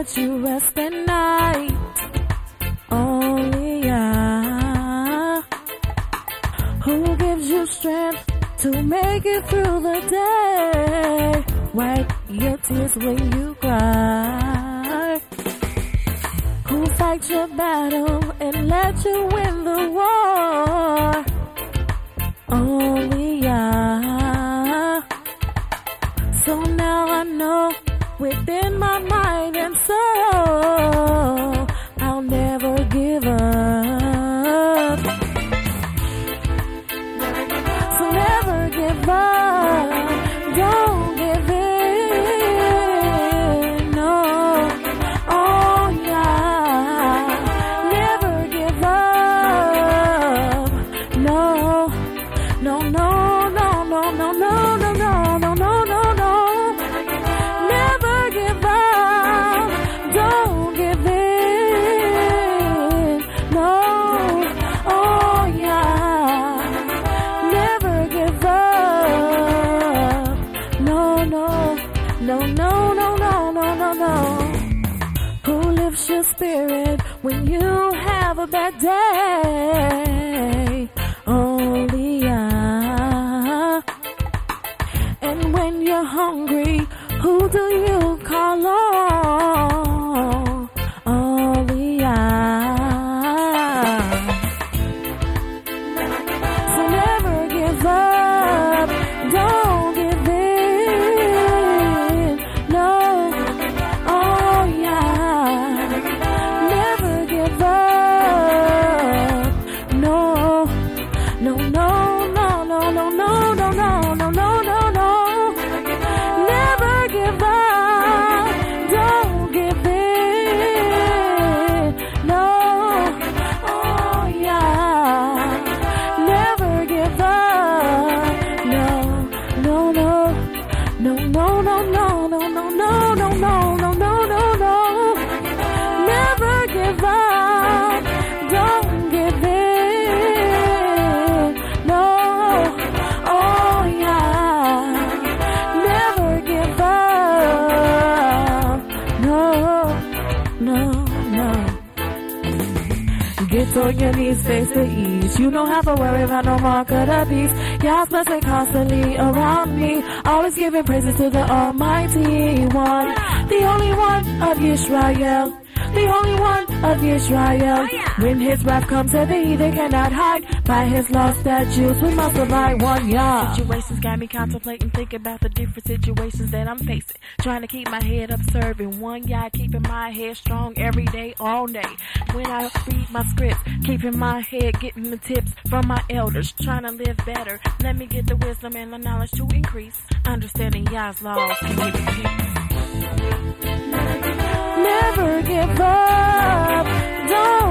let you rest at night. Only I. Who gives you strength to make it through the day? Wipe your tears when you cry. Who fights your battle and let you win the war? Only I. So now I know within my mind and soul, I'll never give up. So never give up. Don't give in. No. Oh yeah. Never give up. No. No, no, no, no, no, no, no, no, no, no, no, no. Never give up. Don't give in. No. Oh yeah. Never give up. No, no, no, no, no, no, no, no, no. Who lifts your spirit when you have a bad day? Only I. And when you're hungry, who do you call on? Only I. So never give up. Don't give in. No. Oh yeah. Never give up. No. No, no, no, no, no, no, no, no, no, no, no, no. Never give up. Don't give in. No. Oh, yeah. Never give up. No, no, no. No, no, no, no, no, no, no, no, no, no, no, no, no. Never give up. Don't give in. Get on your knees, face the east. You don't have to worry about no mark of the beast. Y'all blessing constantly around me. Always giving praises to the Almighty One. The only one of Israel. The only one of Israel. When his wrath comes heavy, they cannot hide. By his law statutes, we must abide one, yeah. Situations got me contemplating, thinking about the different situations that I'm facing. Trying to keep my head up, serving one, yeah. Keeping my head strong every day, all day. When I read my scripts, keeping my head, getting the tips from my elders. Trying to live better. Let me get the wisdom and the knowledge to increase. Understanding Yah's laws can give me peace. Never give up. Don't